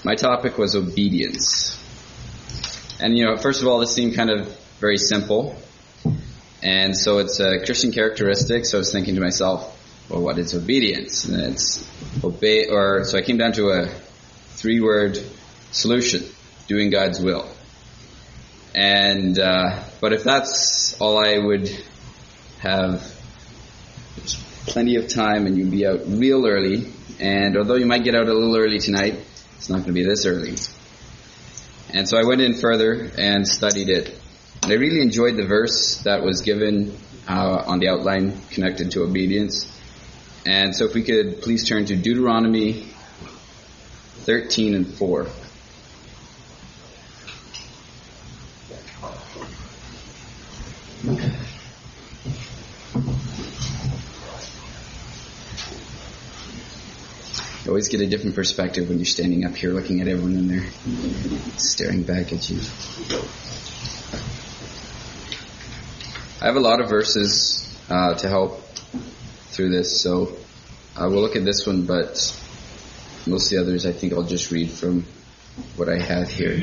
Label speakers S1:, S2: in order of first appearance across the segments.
S1: My topic was obedience. And, first of all, this seemed kind of very simple. And so it's a Christian characteristic. So I was thinking to myself, well, what is obedience? And it's obey, so I came down to a 3-word solution: doing God's will. And, but if that's all I would have, there's plenty of time and you'd be out real early. And although you might get out a little early tonight, it's not going to be this early. And so I went in further and studied it. And I really enjoyed the verse that was given on the outline connected to obedience. And so if we could please turn to Deuteronomy 13:4. You always get a different perspective when you're standing up here looking at everyone in there staring back at you. I have a lot of verses to help through this, so we'll look at this one, but most of the others I think I'll just read from what I have here.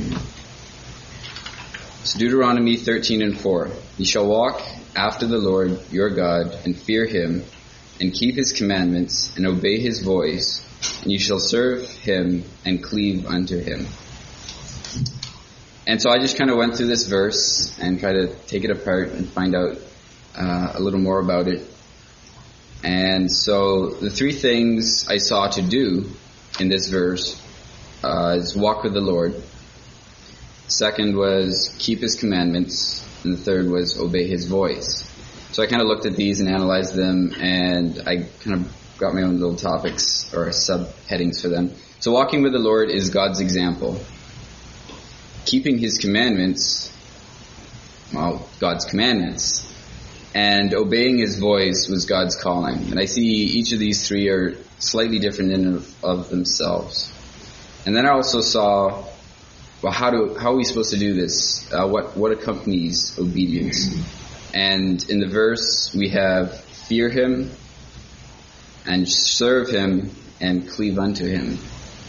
S1: So Deuteronomy 13:4. You shall walk after the Lord your God and fear him and keep his commandments and obey his voice, and you shall serve him and cleave unto him. And so I just kind of went through this verse and tried to take it apart and find out a little more about it. And so the 3 things I saw to do in this verse is walk with the Lord. Second was keep his commandments. And the third was obey his voice. So I kind of looked at these and analyzed them, and I kind of got my own little topics or subheadings for them. So walking with the Lord is God's example. Keeping his commandments, well, God's commandments. And obeying his voice was God's calling. And I see each of these 3 are slightly different in of themselves. And then I also saw, well, how are we supposed to do this? What accompanies obedience? And in the verse we have fear him and serve him and cleave unto him.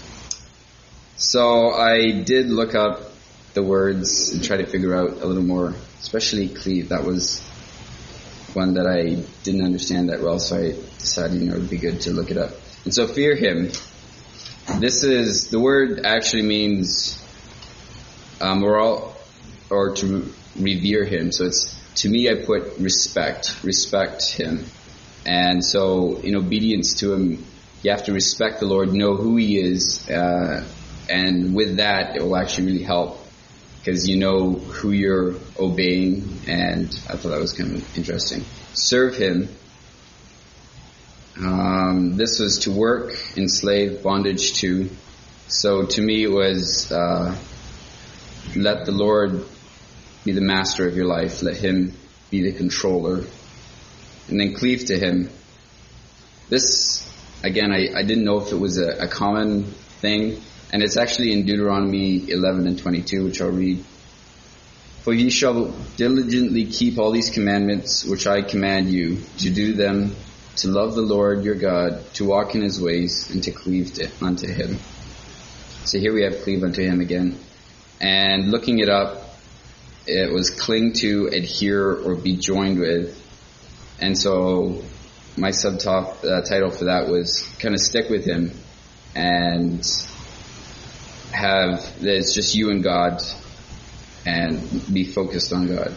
S1: So I did look up the words and try to figure out a little more, especially cleave. That was one that I didn't understand that well, so I decided it would be good to look it up. And so fear him. The word actually means or to revere him. So to me I put respect him. And so in obedience to him, you have to respect the Lord, know who he is, and with that it will actually really help because you know who you're obeying, and I thought that was kind of interesting. Serve him. This was to work, enslave, bondage to. So to me it was let the Lord be the master of your life. Let him be the controller. And then cleave to him. This, again, I didn't know if it was a common thing. And it's actually in Deuteronomy 11:22, which I'll read. For ye shall diligently keep all these commandments which I command you, to do them, to love the Lord your God, to walk in his ways, and to cleave unto him. So here we have cleave unto him again. And looking it up, it was cling to, adhere, or be joined with. And so my title for that was kind of stick with him and have that it's just you and God and be focused on God.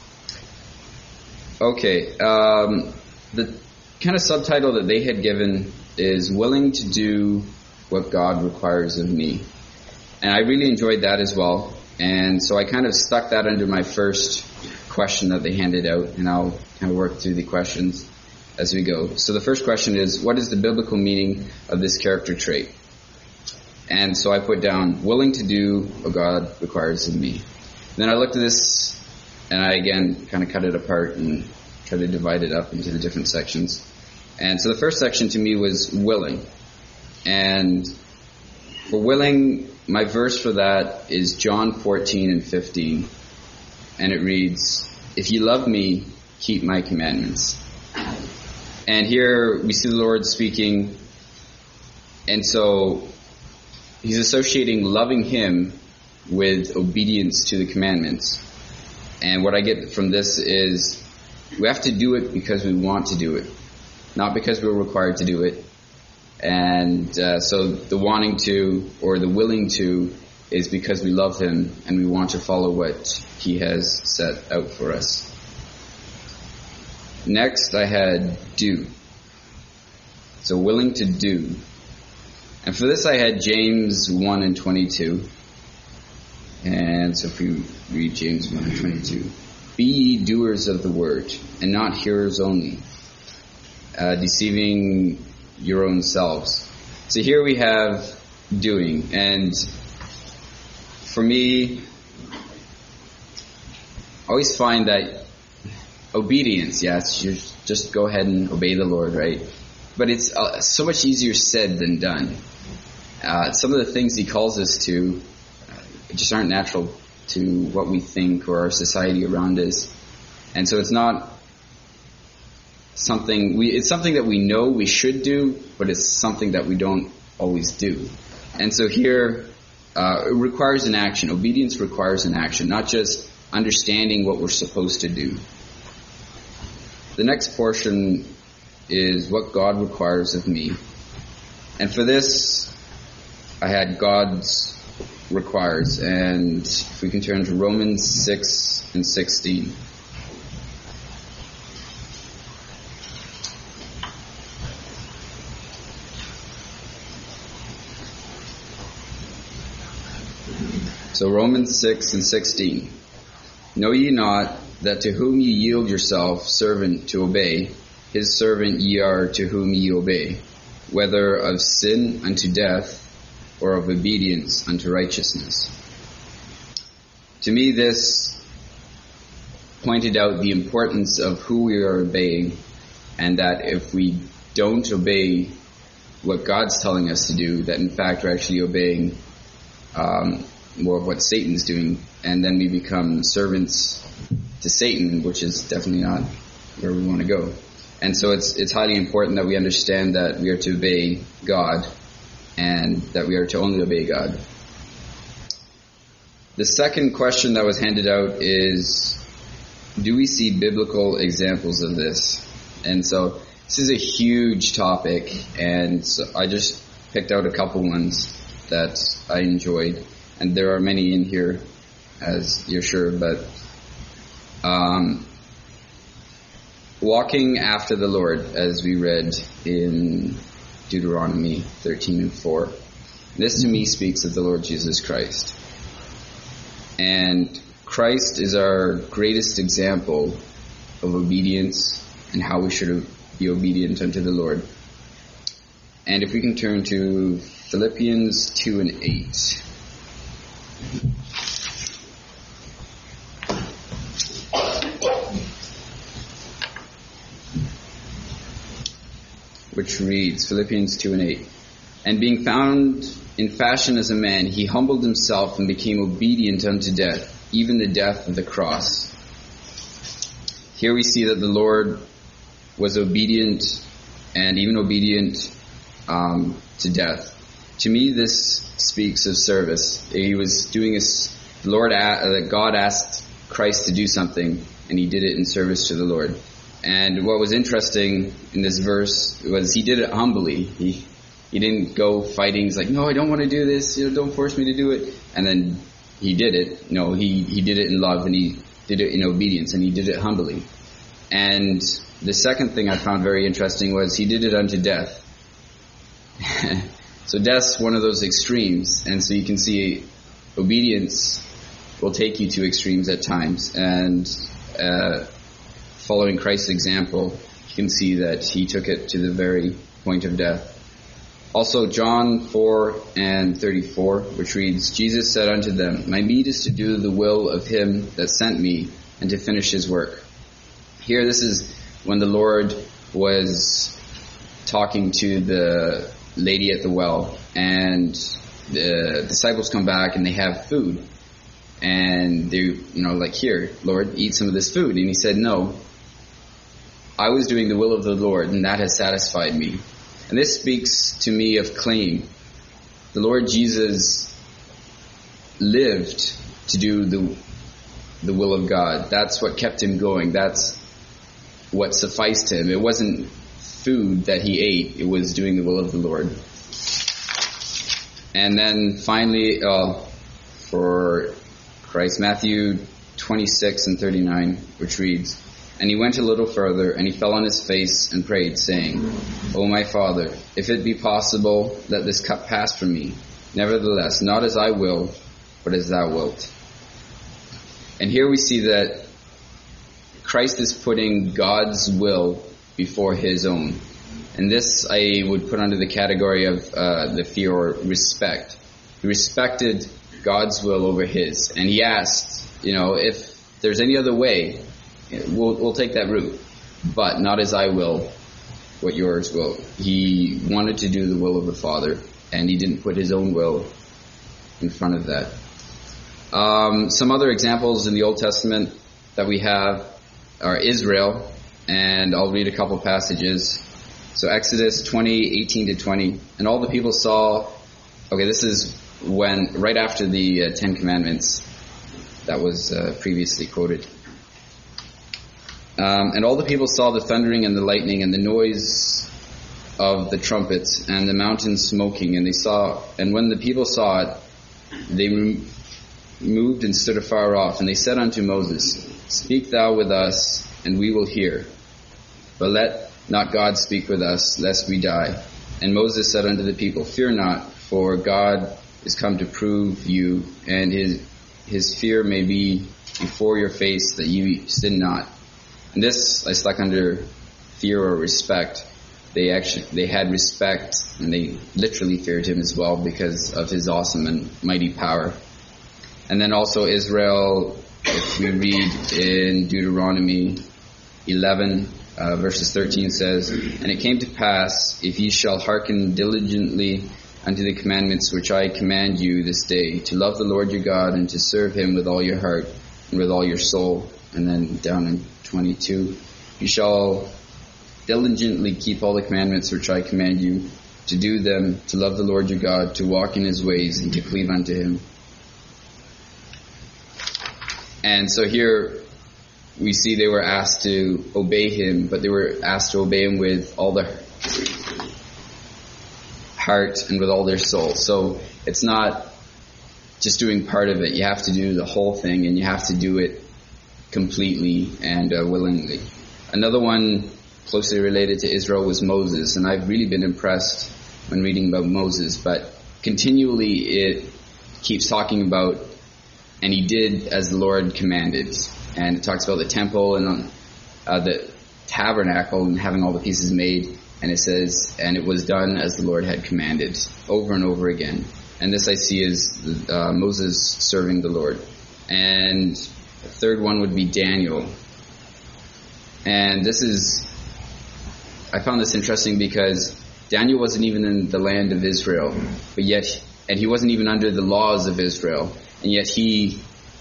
S1: Okay, the kind of subtitle that they had given is willing to do what God requires of me. And I really enjoyed that as well. And so I kind of stuck that under my first question that they handed out, and I'll kind of work through the questions as we go. So the first question is, what is the biblical meaning of this character trait? And so I put down, willing to do what God requires of me. Then I looked at this, and I again kind of cut it apart and tried to divide it up into the different sections. And so the first section to me was willing. And for willing, my verse for that is John 14:15. And it reads, if you love me, keep my commandments. And here we see the Lord speaking. And so he's associating loving him with obedience to the commandments. And what I get from this is we have to do it because we want to do it, not because we're required to do it. And so the wanting to or the willing to is because we love him and we want to follow what he has set out for us. Next, I had do. So willing to do. And for this, I had James 1 and 22. And so if we read James 1 and 22. Be ye doers of the word, and not hearers only, deceiving your own selves. So here we have doing. And for me, I always find that obedience, yes, you just go ahead and obey the Lord, right? But it's so much easier said than done. Some of the things he calls us to just aren't natural to what we think or our society around us. And so it's not something, it's something that we know we should do, but it's something that we don't always do. And so here, it requires an action. Obedience requires an action, not just understanding what we're supposed to do. The next portion is what God requires of me. And for this, I had God's requires. And if we can turn to Romans 6 and 16. So Romans 6 and 16. Know ye not that to whom ye yield yourself servant to obey, his servant ye are to whom ye obey, whether of sin unto death, or of obedience unto righteousness. To me, this pointed out the importance of who we are obeying, and that if we don't obey what God's telling us to do, that in fact we're actually obeying more of what Satan's doing, and then we become servants to Satan, which is definitely not where we want to go. And so it's highly important that we understand that we are to obey God, and that we are to only obey God. The second question that was handed out is, do we see biblical examples of this? And so this is a huge topic, and so I just picked out a couple ones that I enjoyed, and there are many in here, as you're sure, but walking after the Lord, as we read in Deuteronomy 13 and 4. This to me speaks of the Lord Jesus Christ. And Christ is our greatest example of obedience and how we should be obedient unto the Lord. And if we can turn to Philippians 2 and 8. Which reads, Philippians 2 and 8. And being found in fashion as a man, he humbled himself and became obedient unto death, even the death of the cross. Here we see that the Lord was obedient, and even obedient to death. To me, this speaks of service. He was doing this. God asked Christ to do something, and he did it in service to the Lord. And what was interesting in this verse was he did it humbly. He didn't go fighting. He's like, no, I don't want to do this. Don't force me to do it. And then he did it. No, he did it in love, and he did it in obedience, and he did it humbly. And the second thing I found very interesting was he did it unto death. So death's one of those extremes. And so you can see obedience will take you to extremes at times. And following Christ's example, you can see that he took it to the very point of death. Also, John 4 and 34, which reads, Jesus said unto them, my meat is to do the will of him that sent me, and to finish his work. Here, this is when the Lord was talking to the lady at the well, and the disciples come back and they have food. And they, like, here, Lord, eat some of this food. And he said, no, I was doing the will of the Lord, and that has satisfied me. And this speaks to me of claim. the Lord Jesus lived to do the will of God. That's what kept him going. That's what sufficed him. It wasn't food that he ate. It was doing the will of the Lord. And then finally, for Christ, Matthew 26 and 39, which reads, "And he went a little further, and he fell on his face and prayed, saying, O my Father, if it be possible, let this cup pass from me. Nevertheless, not as I will, but as thou wilt." And here we see that Christ is putting God's will before his own. And this I would put under the category of the fear or respect. He respected God's will over his. And he asked, if there's any other way, we'll take that route. But not as I will, what yours will. He wanted to do the will of the Father, and he didn't put his own will in front of that. Some other examples in the Old Testament that we have are Israel, and I'll read a couple passages. So Exodus 20:18 to 20, and all the people saw. Okay, this is right after the Ten Commandments that was previously quoted. And all the people saw the thundering and the lightning and the noise of the trumpets and the mountain smoking, and when the people saw it, they moved and stood afar off, and they said unto Moses, Speak thou with us, and we will hear. But let not God speak with us, lest we die. And Moses said unto the people, Fear not, for God is come to prove you, and his fear may be before your face, that you sin not. And this I stuck under fear or respect. They had respect, and they literally feared him as well because of his awesome and mighty power. And then also Israel, if we read in Deuteronomy 11, verses 13 says, And it came to pass, if ye shall hearken diligently unto the commandments which I command you this day, to love the Lord your God, and to serve him with all your heart and with all your soul. And then down in 22, you shall diligently keep all the commandments which I command you, to do them, to love the Lord your God, to walk in his ways, and to cleave unto him. And so here we see they were asked to obey him, but they were asked to obey him with all their heart and with all their soul. So it's not just doing part of it. You have to do the whole thing, and you have to do it completely and willingly. Another one closely related to Israel was Moses, and I've really been impressed when reading about Moses, but continually it keeps talking about, and he did as the Lord commanded. And it talks about the temple and the tabernacle and having all the pieces made. And it says, and it was done as the Lord had commanded, over and over again. And this I see as Moses serving the Lord. And the third one would be Daniel. And I found this interesting because Daniel wasn't even in the land of Israel, and he wasn't even under the laws of Israel. And yet he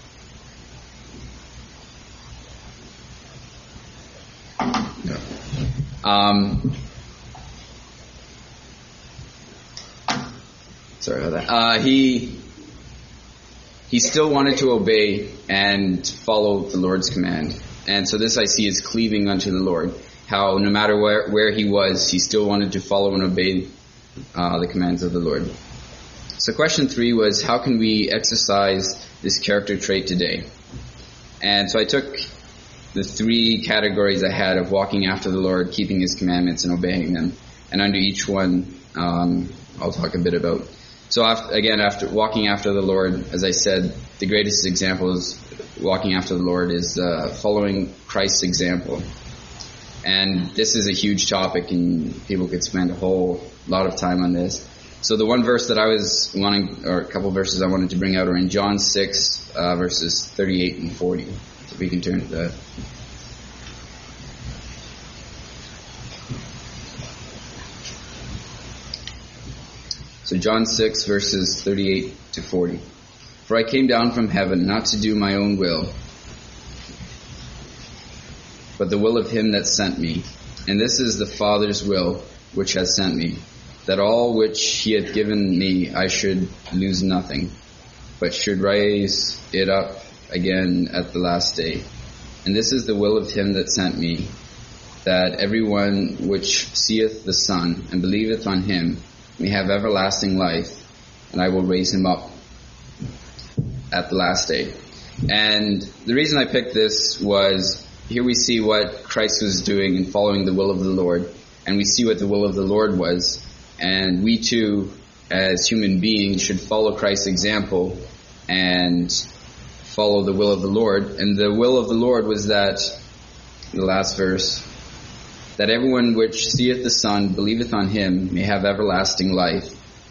S1: sorry about that. He still wanted to obey and follow the Lord's command. And so this I see as cleaving unto the Lord. How no matter where he was, he still wanted to follow and obey the commands of the Lord. So question 3 was, how can we exercise this character trait today? And so I took the 3 categories I had of walking after the Lord, keeping his commandments, and obeying them. And under each one, I'll talk a bit about. So after walking after the Lord, as I said, the greatest example is walking after the Lord is following Christ's example. And this is a huge topic, and people could spend a whole lot of time on this. So the one verse that I was wanting, or a couple verses I wanted to bring out, are in John 6, verses 38 and 40. So we can turn to that. So John 6, verses 38 to 40. For I came down from heaven not to do my own will, but the will of him that sent me. And this is the Father's will which has sent me, that all which he hath given me I should lose nothing, but should raise it up again at the last day. And this is the will of him that sent me, that every one which seeth the Son and believeth on him may have everlasting life, and I will raise him up at the last day. And the reason I picked this was, here we see what Christ was doing in following the will of the Lord, and we see what the will of the Lord was, and we too, as human beings, should follow Christ's example and follow the will of the Lord. And the will of the Lord was that, the last verse, that everyone which seeth the Son, believeth on him, may have everlasting life,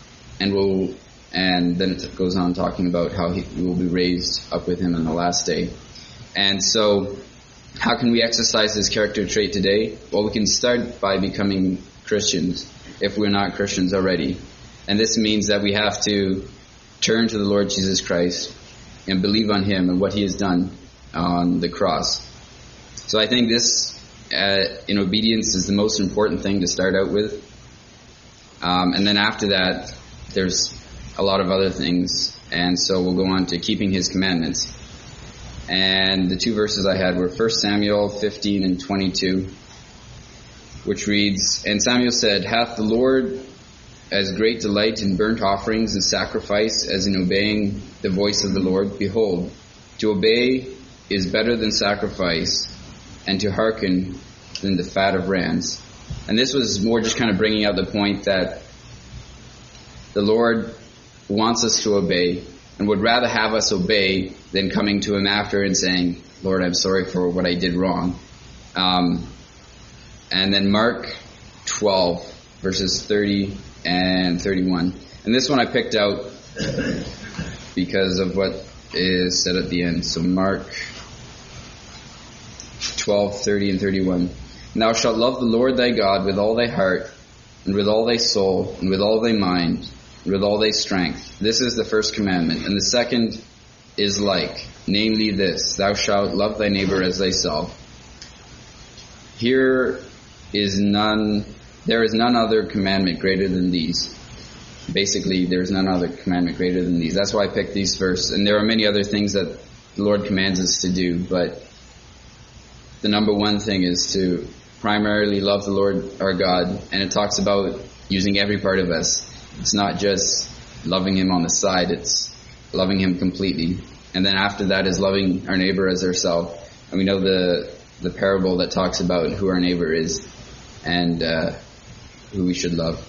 S1: and then it goes on talking about how he will be raised up with him on the last day. And so, how can we exercise this character trait today? Well, we can start by becoming Christians, if we're not Christians already. And this means that we have to turn to the Lord Jesus Christ and believe on him and what he has done on the cross. So I think this, in obedience, is the most important thing to start out with. And then after that, there's a lot of other things. And so we'll go on to keeping his commandments. And the two verses I had were 1 Samuel 15 and 22, which reads, And Samuel said, Hath the Lord as great delight in burnt offerings and sacrifice as in obeying the voice of the Lord? Behold, to obey is better than sacrifice, and to hearken than the fat of rams. And this was more just kind of bringing out the point that the Lord wants us to obey, and would rather have us obey than coming to him after and saying, Lord, I'm sorry for what I did wrong. And then Mark 12, verses 30 and 31. And this one I picked out because of what is said at the end. So Mark 12, 30 and 31. And thou shalt love the Lord thy God with all thy heart, and with all thy soul, and with all thy mind, and with all thy strength. This is the first commandment. And the second is like, namely this, thou shalt love thy neighbor as thyself. There is none other commandment greater than these. Basically, there is none other commandment greater than these. That's why I picked these verses. And there are many other things that the Lord commands us to do, but the number one thing is to primarily love the Lord our God, and it talks about using every part of us. It's not just loving him on the side, it's loving him completely. And then after that is loving our neighbor as ourselves. And we know the parable that talks about who our neighbor is and who we should love.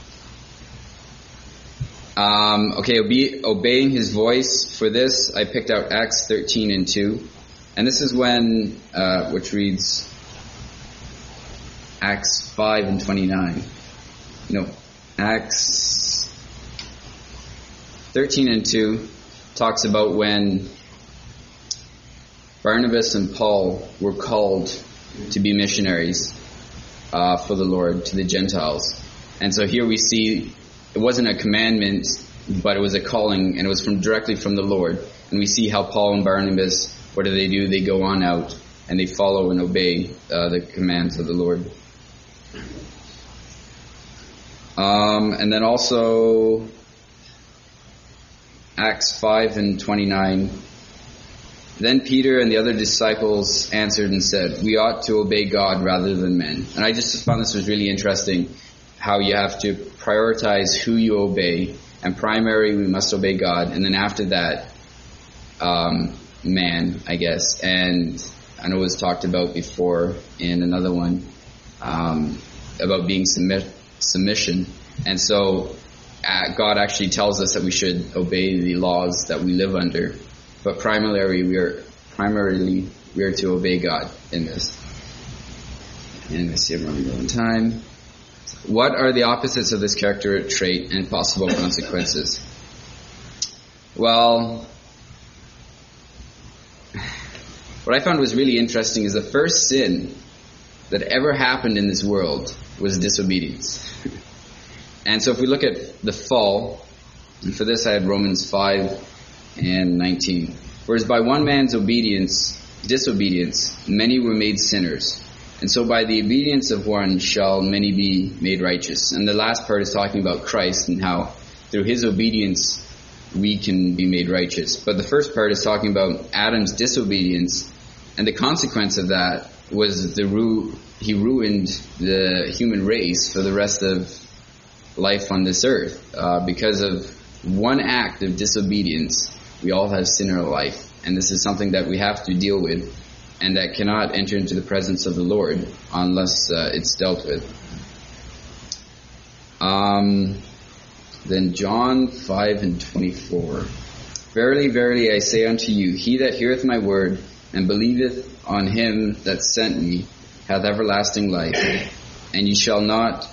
S1: Obeying his voice. For this, I picked out Acts 13 and 2. And this is when, which reads Acts 5 and 29. Acts 13 and 2 talks about when Barnabas and Paul were called to be missionaries for the Lord to the Gentiles. And so here we see it wasn't a commandment, but it was a calling, and it was directly from the Lord. And we see how Paul and Barnabas, what do? They go on out and they follow and obey the commands of the Lord. And then also Acts 5 and 29. Then Peter and the other disciples answered and said, We ought to obey God rather than men. And I just found this was really interesting, how you have to prioritize who you obey. And primarily we must obey God. And then after that, man, I guess. And I know it was talked about before in another one, about being submission. And so God actually tells us that we should obey the laws that we live under. But primarily we are to obey God in this. And I see I'm running low on time. What are the opposites of this character trait and possible consequences? Well, what I found was really interesting is the first sin that ever happened in this world was disobedience. And so if we look at the fall, and for this I had Romans 5 and 19. Whereas by one man's disobedience, many were made sinners. And so by the obedience of one shall many be made righteous. And the last part is talking about Christ and how through his obedience we can be made righteous. But the first part is talking about Adam's disobedience, and the consequence of that was he ruined the human race for the rest of life on this earth. Because of one act of disobedience, we all have sin in our life. And this is something that we have to deal with, and that cannot enter into the presence of the Lord unless it's dealt with. Then John 5:24. Verily, verily, I say unto you, he that heareth my word, and believeth on him that sent me, hath everlasting life, and shall not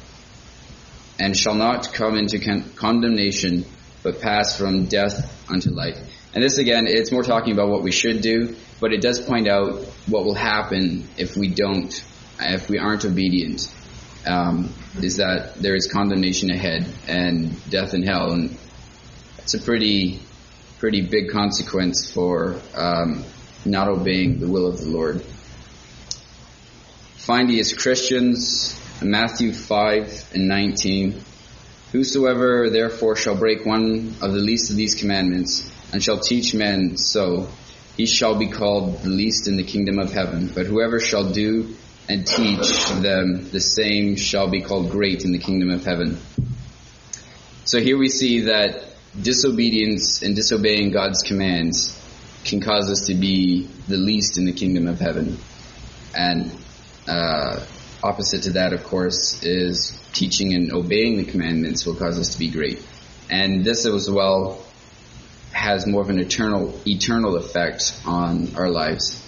S1: come into condemnation, but pass from death unto life. And this again, it's more talking about what we should do, but it does point out what will happen if we aren't obedient. Is that there is condemnation ahead and death in hell, and it's a pretty big consequence for not obeying the will of the Lord. Finally, as Christians, Matthew 5:19, whosoever therefore shall break one of the least of these commandments, and shall teach men so, he shall be called the least in the kingdom of heaven. But whoever shall do and teach them, the same shall be called great in the kingdom of heaven. So here we see that disobedience and disobeying God's commands can cause us to be the least in the kingdom of heaven. And opposite to that, of course, is teaching and obeying the commandments will cause us to be great. And this as well has more of an eternal effect on our lives.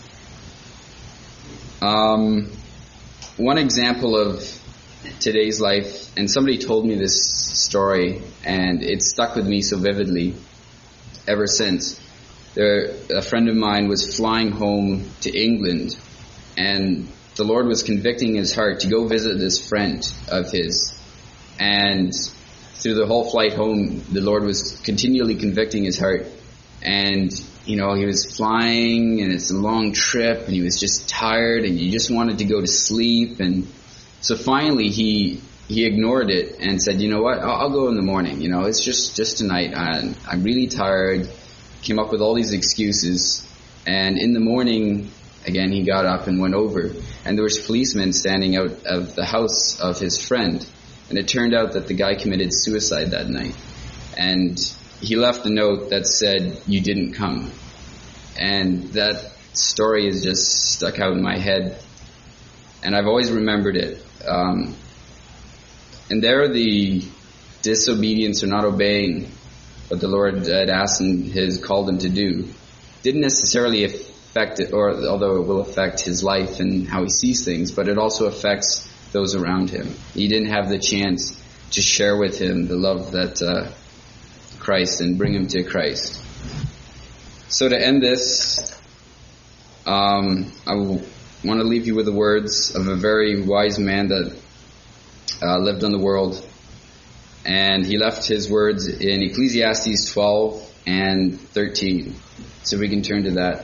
S1: One example of today's life, and somebody told me this story, and it stuck with me so vividly ever since. A friend of mine was flying home to England, and the Lord was convicting his heart to go visit this friend of his. And through the whole flight home, the Lord was continually convicting his heart. And, he was flying, and it's a long trip, and he was just tired, and he just wanted to go to sleep. And so finally he ignored it and said, you know what, I'll go in the morning. It's just tonight. I'm really tired. Came up with all these excuses. And in the morning, again, he got up and went over. And there was policemen standing out of the house of his friend. And it turned out that the guy committed suicide that night. And he left a note that said, you didn't come. And that story has just stuck out in my head. And I've always remembered it. And there the disobedience or not obeying what the Lord had asked and has called him to do didn't necessarily affect it, or although it will affect his life and how he sees things, but it also affects those around him. He didn't have the chance to share with him the love that Christ and bring him to Christ. So to end this, I want to leave you with the words of a very wise man that lived on the world. And he left his words in Ecclesiastes 12:13. So we can turn to that.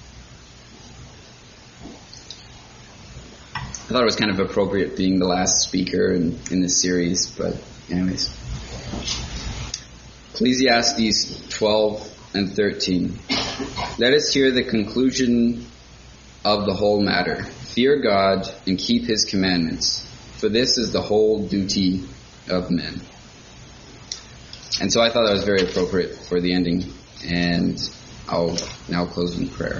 S1: I thought it was kind of appropriate being the last speaker in this series, but anyways. Ecclesiastes 12:13. Let us hear the conclusion of the whole matter. Fear God and keep his commandments, for this is the whole duty of men. And so I thought that was very appropriate for the ending, and I'll now close in prayer.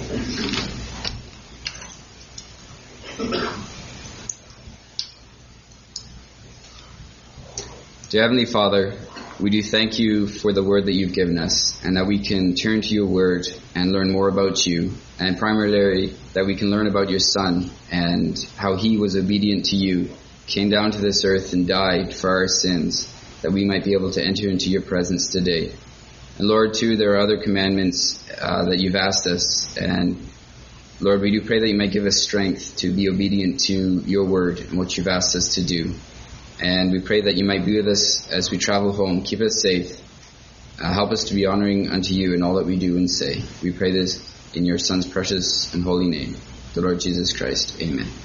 S1: Dear Heavenly Father, we do thank you for the word that you've given us, and that we can turn to your word and learn more about you, and primarily that we can learn about your Son and how he was obedient to you, came down to this earth and died for our sins, that we might be able to enter into your presence today. And Lord, too, there are other commandments that you've asked us, and Lord, we do pray that you might give us strength to be obedient to your word and what you've asked us to do. And we pray that you might be with us as we travel home. Keep us safe. Help us to be honoring unto you in all that we do and say. We pray this in your Son's precious and holy name, the Lord Jesus Christ. Amen.